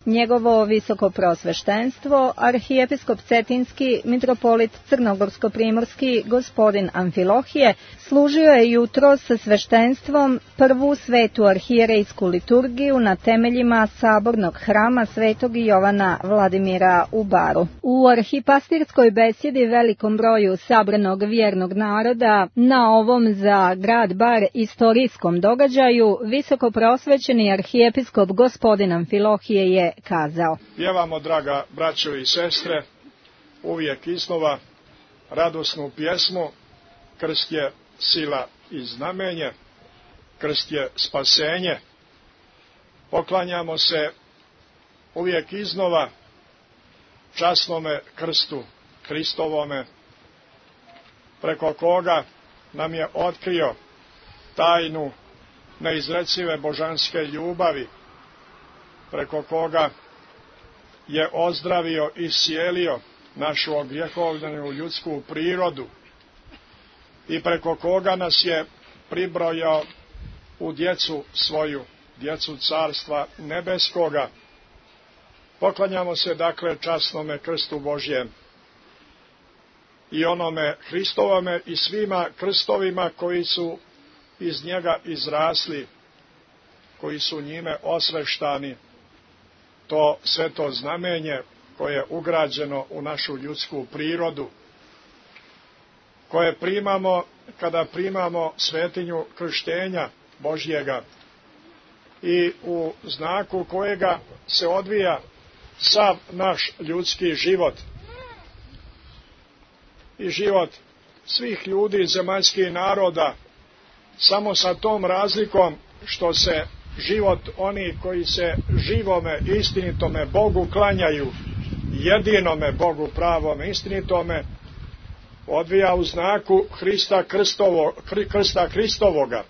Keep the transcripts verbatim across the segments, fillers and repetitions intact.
Njegovo visoko prosveštenstvo, arhijepiskop Cetinski, mitropolit Crnogorsko-primorski, gospodin Amfilohije, služio je jutro sa sveštenstvom prvu svetu arhijerejsku liturgiju na temeljima sabornog hrama Svetog Jovana Vladimira u Baru. U arhipastirskoj besjedi velikom broju sabranog vjernog naroda na ovom za grad Bar istorijskom događaju, visoko prosvećeni arhijepiskop gospodin Amfilohije je kazao: Pjevamo, draga braćo i sestre, uvijek iznova radosnu pjesmu Krst je sila i znamenje, krst je spasenje. Poklanjamo se uvijek iznova časnome krstu Hristovome, preko koga nam je otkrio tajnu neizrecive božanske ljubavi, preko koga je ozdravio i iscijelio našu ogrijehovljenu ljudsku prirodu i preko koga nas je pribrojao u djecu svoju, djecu Carstva nebeskoga. Poklanjamo se dakle časnome krstu Božjem i onome Hristovome i svima krstovima koji su iz njega izrasli, koji su njime osveštani. To sveto znamenje koje je ugrađeno u našu ljudsku prirodu, koje primamo kada primamo svetinju krštenja Božjega i u znaku kojega se odvija sav naš ljudski život i život svih ljudi zemaljskih naroda, samo sa tom razlikom što se život oni koji se živome istinitome Bogu klanjaju, jedinome Bogu pravome istinitome, odvija u znaku Hrista Krstovo, krsta Hristovoga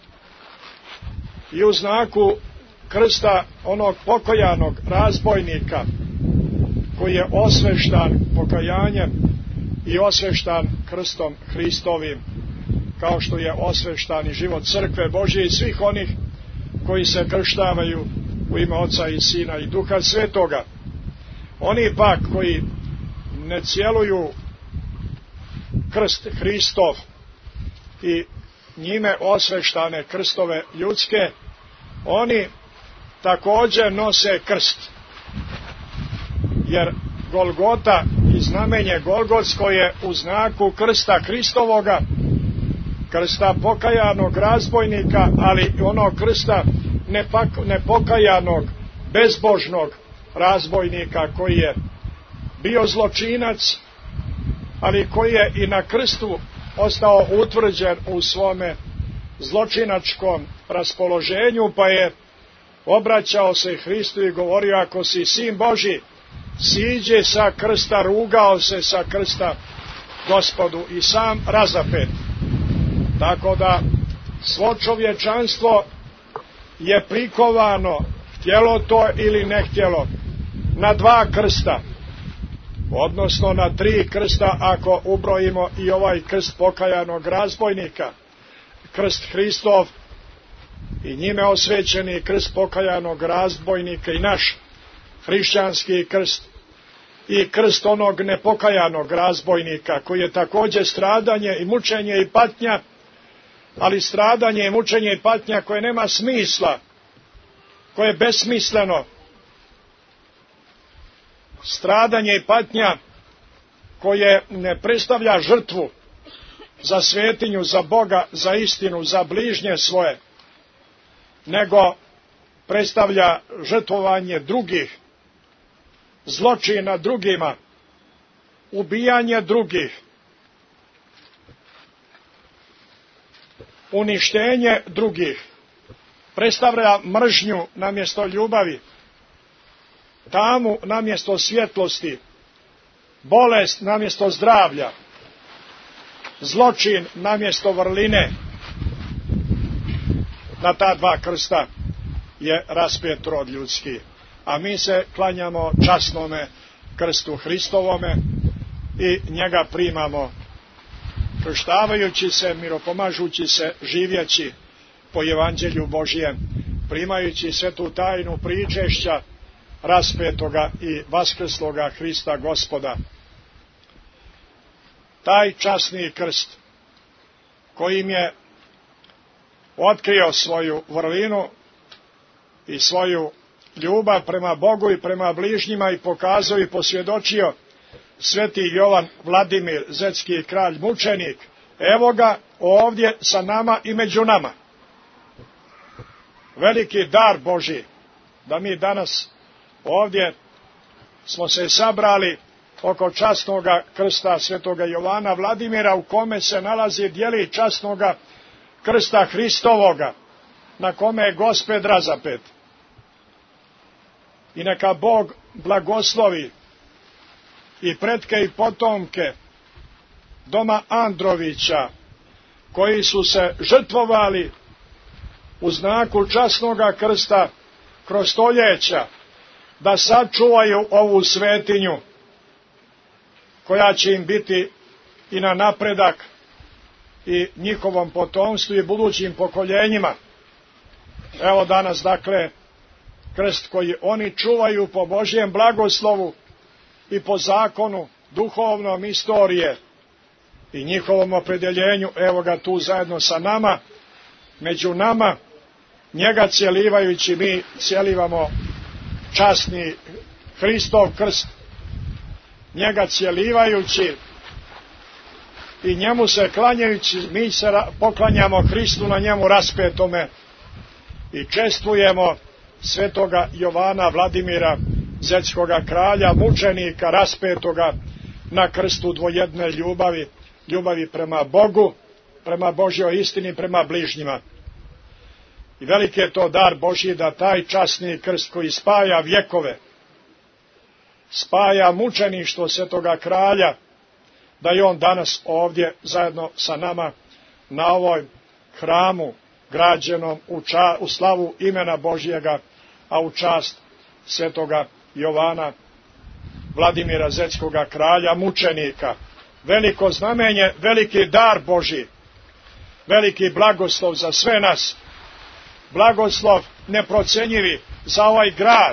i u znaku krsta onog pokojanog razbojnika koji je osveštan pokajanjem i osveštan krstom Hristovim, kao što je osveštan i život crkve Božje i svih onih koji se krštavaju u ime Oca i Sina i Duha Svetoga. Oni pak koji ne cijeluju krst Hristov i njime osveštane krstove ljudske, oni također nose krst, jer Golgota i znamenje Golgotsko je u znaku krsta Hristovoga, krsta pokajanog razbojnika, ali onog krsta nepokajanog, bezbožnog razbojnika koji je bio zločinac, ali koji je i na krstu ostao utvrđen u svome zločinačkom raspoloženju, pa je obraćao se Hristu i govorio: ako si sin Božji, siđe sa krsta, rugao se sa krsta Gospodu i sam razapet. Tako da svo čovječanstvo je prikovano, htjelo to ili ne htjelo, na dva krsta, odnosno na tri krsta ako ubrojimo i ovaj krst pokajanog razbojnika, krst Hristov i njime osvećeni krst pokajanog razbojnika i naš hrišćanski krst i krst onog nepokajanog razbojnika koji je također stradanje i mučenje i patnja, ali stradanje i mučenje i patnja koje nema smisla, koje je besmisleno. Stradanje i patnja koje ne predstavlja žrtvu za svetinju, za Boga, za istinu, za bližnje svoje, nego predstavlja žrtvovanje drugih, zločin nad drugima, ubijanje drugih, uništenje drugih, predstavlja mržnju namjesto ljubavi, tamu namjesto svjetlosti, bolest namjesto zdravlja, zločin namjesto vrline. Na ta dva krsta je raspet rod ljudski, a mi se klanjamo časnome krstu Hristovome i njega primamo, krštavajući se, miropomažući se, živjeći po evanđelju Božjem, primajući svetu tajnu pričešća raspetoga i vaskrsloga Hrista Gospoda. Taj časni krst kojim je otkrio svoju vrlinu i svoju ljubav prema Bogu i prema bližnjima i pokazao i posvjedočio sveti Jovan Vladimir, zetski kralj mučenik, evo ga ovdje sa nama i među nama. Veliki dar Božji da mi danas ovdje smo se sabrali oko časnoga krsta svetoga Jovana Vladimira, u kome se nalazi dijeli časnoga krsta Hristovoga, na kome je Gospod razapet. I neka Bog blagoslovi i pretke i potomke doma Androvića, koji su se žrtvovali u znaku časnoga krsta kroz stoljeća, da sačuvaju ovu svetinju, koja će im biti i na napredak i njihovom potomstvu i budućim pokoljenjima. Evo danas, dakle, krst koji oni čuvaju po Božjem blagoslovu i po zakonu duhovnom istorije i njihovom opredjeljenju, evo ga tu zajedno sa nama, među nama, njega cjelivajući mi cjelivamo časni Hristov krst, njega cjelivajući i njemu se klanjajući, mi se poklanjamo Hristu na njemu raspetome i čestvujemo svetoga Jovana Vladimira, zetskoga kralja, mučenika raspetoga na krstu dvojedne ljubavi, ljubavi prema Bogu, prema Božjoj istini, prema bližnjima. I veliki je to dar Božji da taj časni krst koji spaja vjekove, spaja mučeništvo svetoga kralja, da je on danas ovdje zajedno sa nama na ovoj hramu građenom u, ča, u slavu imena Božjega, a u čast svetoga Jovana Vladimira, zetskoga kralja, mučenika. Veliko znamenje, veliki dar Božji, veliki blagoslov za sve nas, blagoslov neprocenjivi za ovaj grad,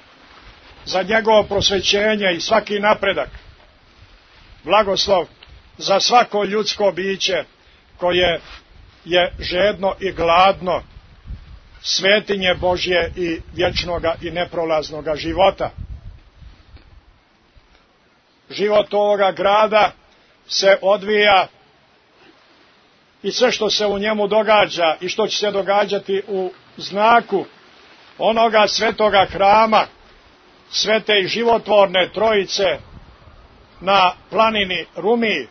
za njegovo prosvećenje i svaki napredak, blagoslov za svako ljudsko biće koje je žedno i gladno svetinje Božje i vječnoga i neprolaznoga života. Život ovoga grada se odvija i sve što se u njemu događa i što će se događati u znaku onoga svetoga hrama, svete i životvorne trojice na planini Rumiji,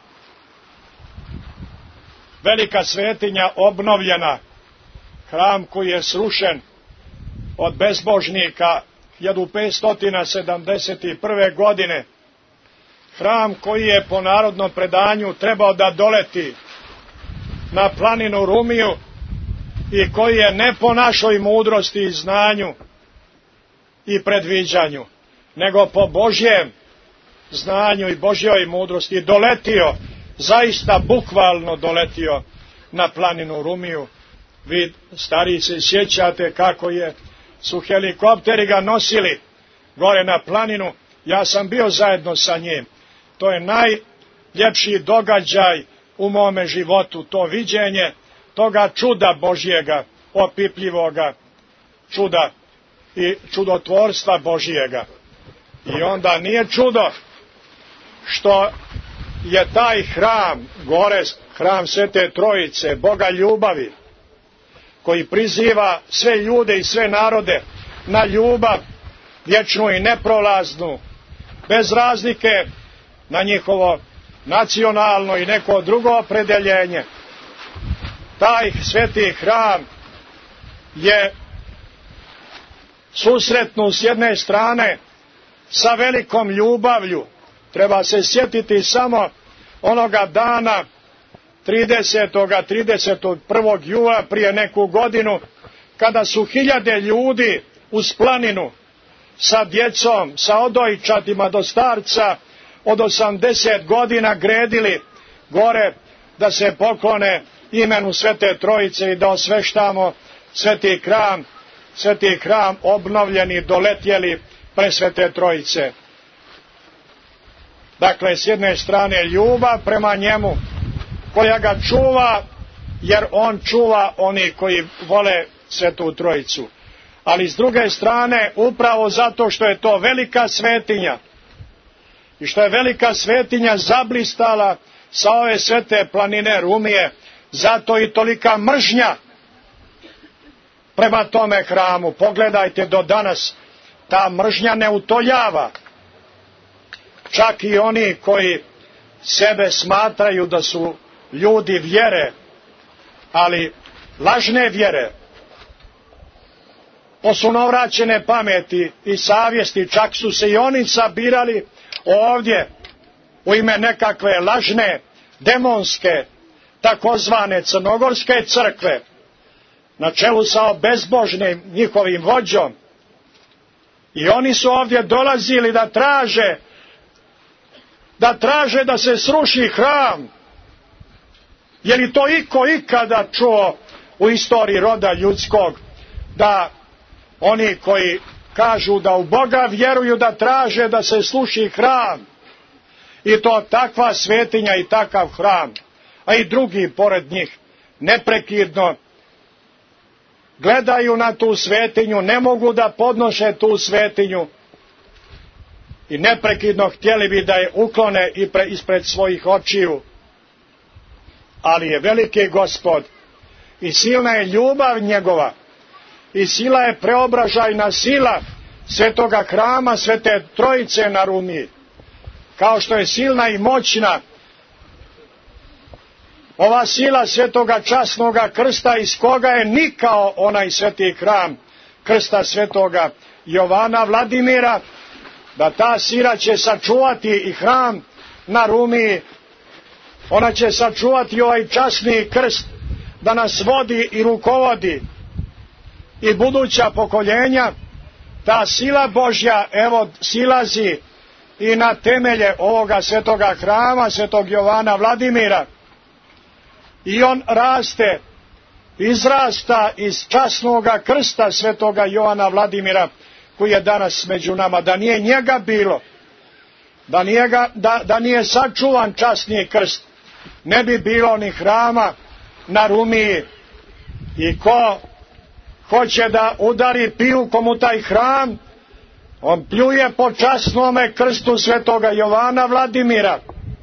velika svetinja obnovljena, hram koji je srušen od bezbožnika hiljadu petsto sedamdeset prve. godine, hram koji je po narodnom predanju trebao da doleti na planinu Rumiju i koji je ne po našoj mudrosti i znanju i predviđanju, nego po Božjem znanju i Božjoj mudrosti doletio, zaista bukvalno doletio na planinu Rumiju. Vi stariji se sjećate kako je, su helikopteri ga nosili gore na planinu, ja sam bio zajedno sa njim. To je najljepši događaj u mome životu, to viđenje toga čuda Božjega, opipljivoga čuda i čudotvorstva Božjega. I onda nije čudo što je taj hram gore, hram Svete Trojice, Boga ljubavi, koji priziva sve ljude i sve narode na ljubav vječnu i neprolaznu, bez razlike na njihovo nacionalno i neko drugo opredeljenje. Taj sveti hram je susretnu s jedne strane sa velikom ljubavlju. Treba se sjetiti samo onoga dana tridesetog trideset prvog jula prije neku godinu, kada su hiljade ljudi uz planinu sa djecom, sa odojčatima do starca od osamdeset godina gredili gore da se poklone imenu Svete Trojice i da osveštamo sveti hram, sveti hram obnovljeni, doletjeli presvete trojice. Dakle, s jedne strane ljubav prema njemu, koja ga čuva, jer on čuva oni koji vole svetu trojicu. Ali s druge strane, upravo zato što je to velika svetinja i što je velika svetinja zablistala sa ove svete planine Rumije, zato i tolika mržnja prema tome hramu. Pogledajte, do danas ta mržnja ne utoljava. Čak i oni koji sebe smatraju da su ljudi vjere, ali lažne vjere, posunovraćene pameti i savjesti, čak su se i oni sabirali ovdje u ime nekakve lažne, demonske, takozvane crnogorske crkve, na čelu sa bezbožnim njihovim vođom. I oni su ovdje dolazili da traže, da traže da se sruši hram. Je li to iko ikada čuo u istoriji roda ljudskog, da oni koji kažu da u Boga vjeruju, da traže da se sruši hram? I to takva svetinja i takav hram, a i drugi pored njih, neprekidno gledaju na tu svetinju, ne mogu da podnoše tu svetinju i neprekidno htjeli bi da je uklone i pre, ispred svojih očiju. Ali je veliki Gospod i silna je ljubav njegova i sila je preobražajna sila svetoga hrama, svete trojice na Rumiji, kao što je silna i moćna ova sila svetoga časnoga krsta, iz koga je nikao onaj sveti hram krsta svetoga Jovana Vladimira, da ta sila će sačuvati i hram na Rumiji, ona će sačuvati ovaj časni krst, da nas vodi i rukovodi i buduća pokoljenja. Ta sila Božja, evo, silazi i na temelje ovoga svetoga hrama, svetog Jovana Vladimira. I on raste, izrasta iz časnoga krsta svetoga Jovana Vladimira, koji je danas među nama. Da nije njega bilo, da nije, ga, da, da nije sačuvan časni krst, ne bi bilo ni hrama na Rumiji. I ko hoće da udari pijukom u taj hram, on pljuje po časnome krstu svetoga Jovana Vladimira.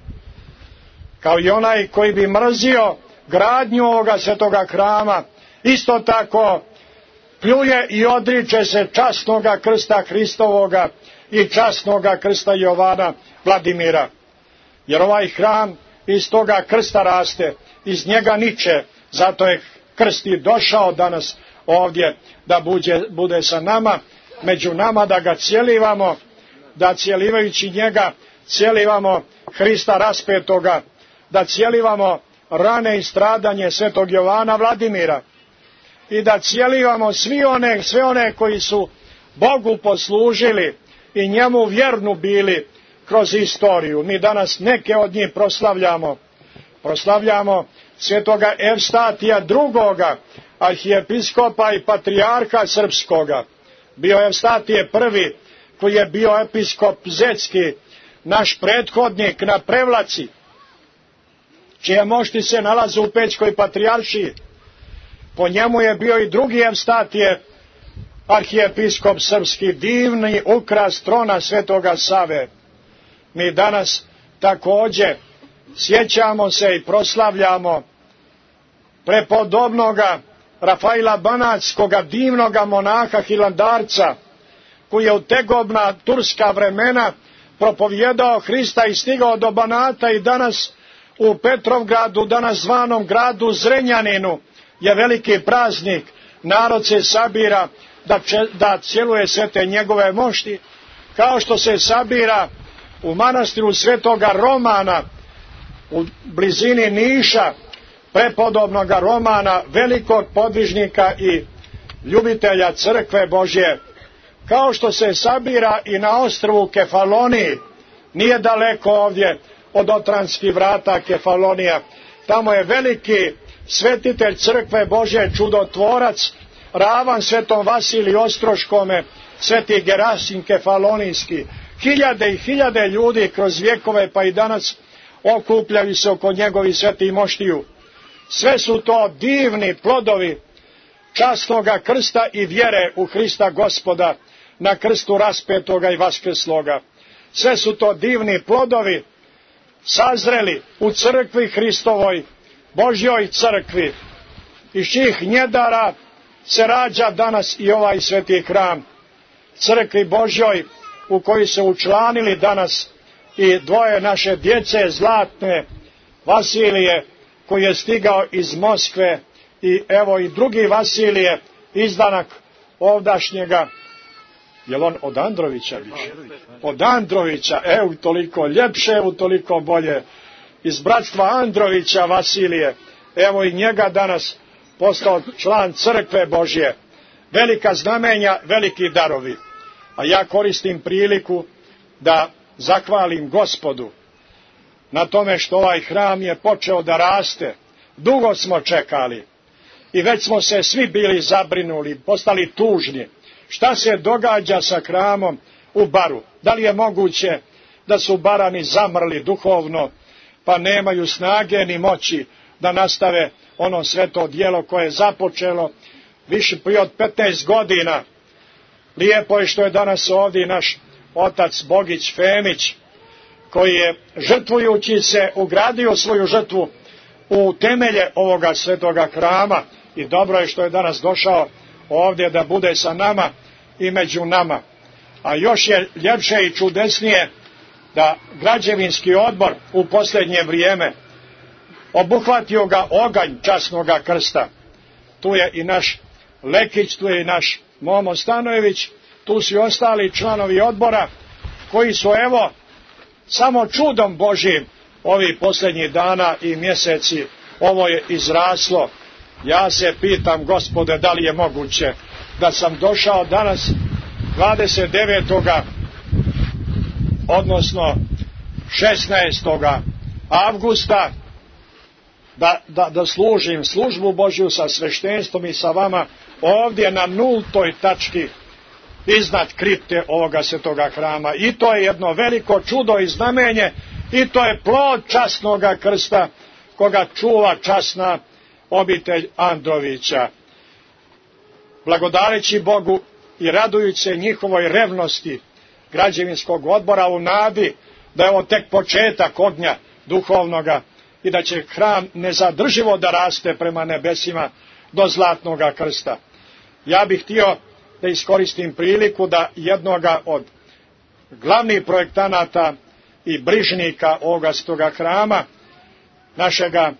Kao i onaj koji bi mrzio gradnju ovoga svetoga hrama, isto tako pljuje i odriče se časnoga krsta Hristovoga i časnoga krsta Jovana Vladimira. Jer ovaj hram iz toga krsta raste, iz njega niče, zato je krst i došao danas ovdje da bude, bude sa nama, među nama, da ga cijelivamo, da cijelivajući njega cijelivamo Hrista raspetoga, da cijelivamo rane i stradanje svetog Jovana Vladimira i da cijelivamo svi one, sve one koji su Bogu poslužili i njemu vjernu bili kroz istoriju. Mi danas neke od njih proslavljamo. Proslavljamo svetoga Evstatija drugoga, arhijepiskopa i patrijarha srpskoga. Bio Evstatije prvi, koji je bio episkop Zetski, naš prethodnik na Prevlaci, čije mošti se nalaze u Pećkoj patrijaršiji. Po njemu je bio i drugi Evstatije, arhijepiskop srpski, divni ukras trona svetoga Save. Mi danas također sjećamo se i proslavljamo prepodobnoga Rafaila Banatskoga, divnoga monaha hilandarca, koji je u tegobna turska vremena propovjedao Hrista i stigao do Banata, i danas u Petrovgradu, danas zvanom gradu Zrenjaninu, je veliki praznik. Narod se sabira da, če, da cjeluje sve te njegove mošti, kao što se sabira u manastiru svetoga Romana u blizini Niša, prepodobnoga Romana, velikog podvižnika i ljubitelja crkve Božje, kao što se sabira i na ostrvu Kefaloniji, nije daleko ovdje od Otranskih vrata Kefalonija. Tamo je veliki svetitelj crkve Božje, čudotvorac, ravan svetom Vasiliju Ostroškome, Sveti Gerasim Kefalonijski, hiljade i hiljade ljudi kroz vjekove pa i danas okupljaju se oko njegovih svetih moštiju. Sve su to divni plodovi časnoga krsta i vjere u Hrista Gospoda, na krstu raspetoga i vaskrsloga. Sve su to divni plodovi sazreli u crkvi Hristovoj, Božjoj crkvi, iz čijih njedara se rađa danas i ovaj sveti hram, crkvi Božjoj u koju se učlanili danas i dvoje naše djece zlatne, Vasilije koji je stigao iz Moskve i evo i drugi Vasilije, izdanak ovdašnjega, jel on od Androvića više? Od Androvića, evo toliko ljepše, evo toliko bolje, iz bratstva Androvića Vasilije, evo i njega danas postao član crkve Božje. Velika znamenja, veliki darovi. A ja koristim priliku da zahvalim Gospodu na tome što ovaj hram je počeo da raste. Dugo smo čekali i već smo se svi bili zabrinuli, postali tužni. Šta se događa sa hramom u Baru? Da li je moguće da su Barani zamrli duhovno, pa nemaju snage ni moći da nastave ono sveto djelo koje je započelo više prije od petnaest godina. Lijepo je što je danas ovdje naš otac Bogić Femić, koji je žrtvujući se ugradio svoju žrtvu u temelje ovoga svetoga hrama i dobro je što je danas došao ovdje da bude sa nama i među nama. A još je ljepše i čudesnije da građevinski odbor u posljednje vrijeme obuhvatio ga oganj časnoga krsta. Tu je i naš Lekić, tu je i naš Momo Stanojević, tu su i ostali članovi odbora koji su evo samo čudom Božjim ovih posljednjih dana i mjeseci ovo je izraslo. Ja se pitam, Gospode, da li je moguće da sam došao danas dvadeset devetog odnosno šesnaestog avgusta da, da, da služim službu Božju sa sveštenstvom i sa vama ovdje na nultoj tački iznad kripte ovoga svetoga hrama. I to je jedno veliko čudo i znamenje i to je plod časnoga krsta koga čuva časna obitelj Androvića. Blagodareći Bogu i radujući se njihovoj revnosti građevinskog odbora u nadi da je ovo tek početak ognja duhovnoga i da će hram nezadrživo da raste prema nebesima do zlatnoga krsta. Ja bih htio da iskoristim priliku da jednoga od glavnih projektanata i brižnika ovoga svetoga hrama, našega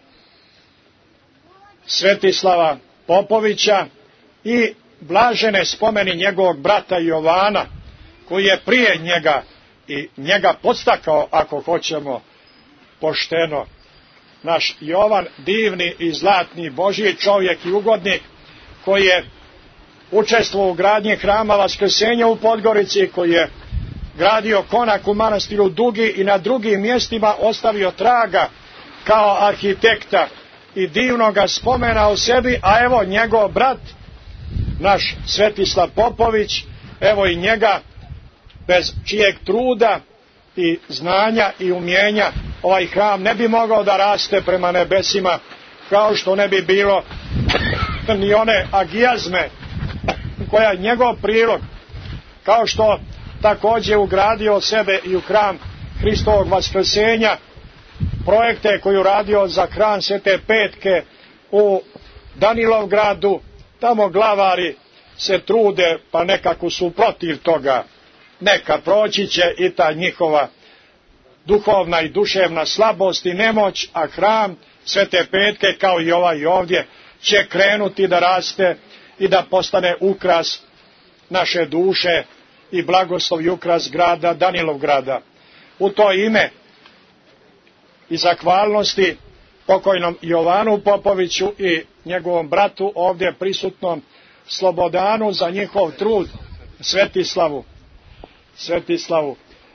Svetislava Popovića, i blažene spomeni njegovog brata Jovana, koji je prije njega i njega podstakao, ako hoćemo pošteno. Naš Jovan, divni i zlatni Božji čovjek i ugodnik, koji je učestvovao u gradnji hrama Vaskrsenja u Podgorici, koji je gradio konak u manastiru Dugi i na drugim mjestima ostavio traga kao arhitekta i divnoga spomena o sebi, a evo njegov brat, naš Svetislav Popović, evo i njega, bez čijeg truda i znanja i umjenja ovaj hram ne bi mogao da raste prema nebesima, kao što ne bi bilo ni one agijazme koja je njegov prilog, kao što također ugradio sebe i u hram Hristovog Vaskrsenja, projekte koju radio za hram Svete Petke u Danilovgradu. Tamo glavari se trude, pa nekako su protiv toga. Neka proći će i ta njihova duhovna i duševna slabost i nemoć, a hram Svete Petke, kao i ovaj ovdje, će krenuti da raste i da postane ukras naše duše i blagoslov i ukras grada Danilovgrada. U to ime i zahvalnosti pokojnom Jovanu Popoviću i njegovom bratu ovdje prisutnom Slobodanu za njihov trud, Svetislavu. Svetislavu.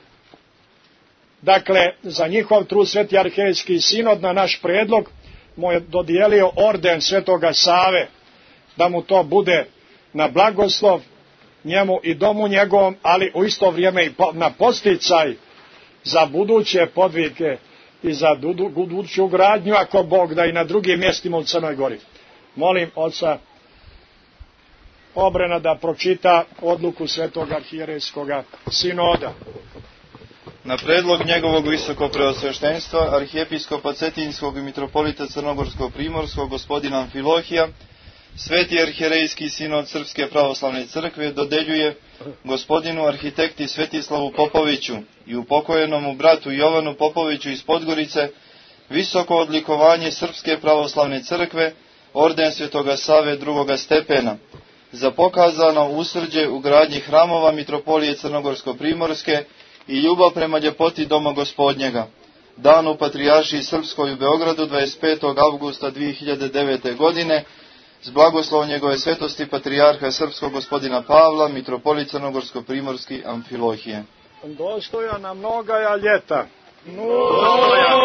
Dakle, za njihov trud Sveti arhijejski sinod na naš predlog mu je dodijelio orden Svetoga Save, da mu to bude na blagoslov njemu i domu njegovom, ali u isto vrijeme i na posticaj za buduće podvige i za buduću gradnju, ako Bog da, i na drugim mjestima u Crnoj Gori. Molim oca Obrena da pročita odluku Svetog arhijerejskog sinoda. Na predlog njegovog visokopreosveštenstva, arhijepiskopa Cetinskog i mitropolita Crnogorsko-primorskog gospodina Amfilohija, Sveti arhijerejski sinod Srpske pravoslavne crkve dodeljuje gospodinu arhitekti Svetislavu Popoviću i upokojenom bratu Jovanu Popoviću iz Podgorice visoko odlikovanje Srpske pravoslavne crkve, orden Svetoga Save drugoga stepena, za pokazano usrđe u gradnji hramova mitropolije Crnogorsko-primorske i ljubav prema ljepoti doma gospodnjega. Dan u Patrijaršiji Srpskoj u Beogradu dvadeset petog avgusta dvije hiljade devete. godine, s blagoslovom njegove svetosti Patrijarha Srpskog gospodina Pavla, mitropolit Crnogorsko-primorski Amfilohije. Dostoja na mnogaja ljeta. Mnogaja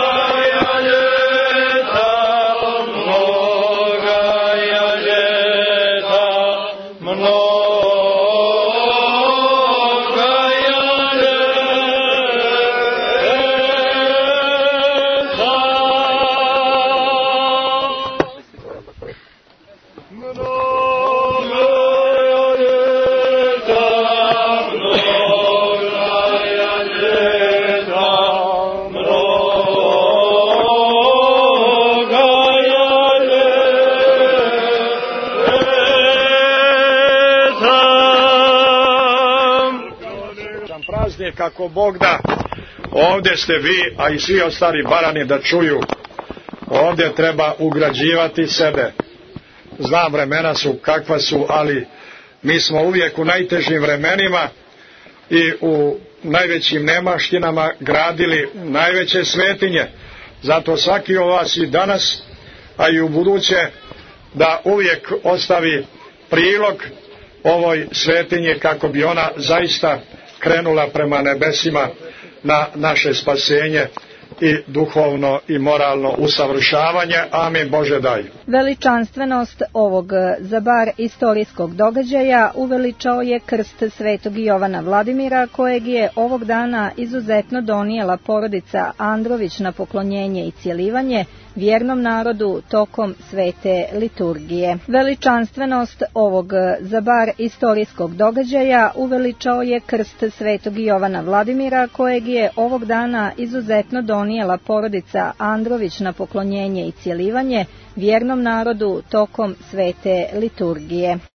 ljeta, mnogaja ljeta, mnogaja kako Bog da. Ovdje ste vi, a i svi ostali barani da čuju. Ovdje treba ugrađivati sebe. Znam, vremena su kakva su, ali mi smo uvijek u najtežim vremenima i u najvećim nemaštinama gradili najveće svetinje. Zato svaki od vas i danas, a i u buduće, da uvijek ostavi prilog ovoj svetinji kako bi ona zaista krenula prema nebesima na naše spasenje i duhovno i moralno usavršavanje. Amin. Bože daj. Veličanstvenost ovog za bar istorijskog događaja uveličao je krst Svetog Jovana Vladimira, kojeg je ovog dana izuzetno donijela porodica Andrović na poklonjenje i cjelivanje vjernom narodu tokom svete liturgije. Veličanstvenost ovog za bar istorijskog događaja uveličao je krst Svetog Jovana Vladimira, kojeg je ovog dana izuzetno donijela porodica Andrović na poklonjenje i cjelivanje vjernom narodu tokom svete liturgije.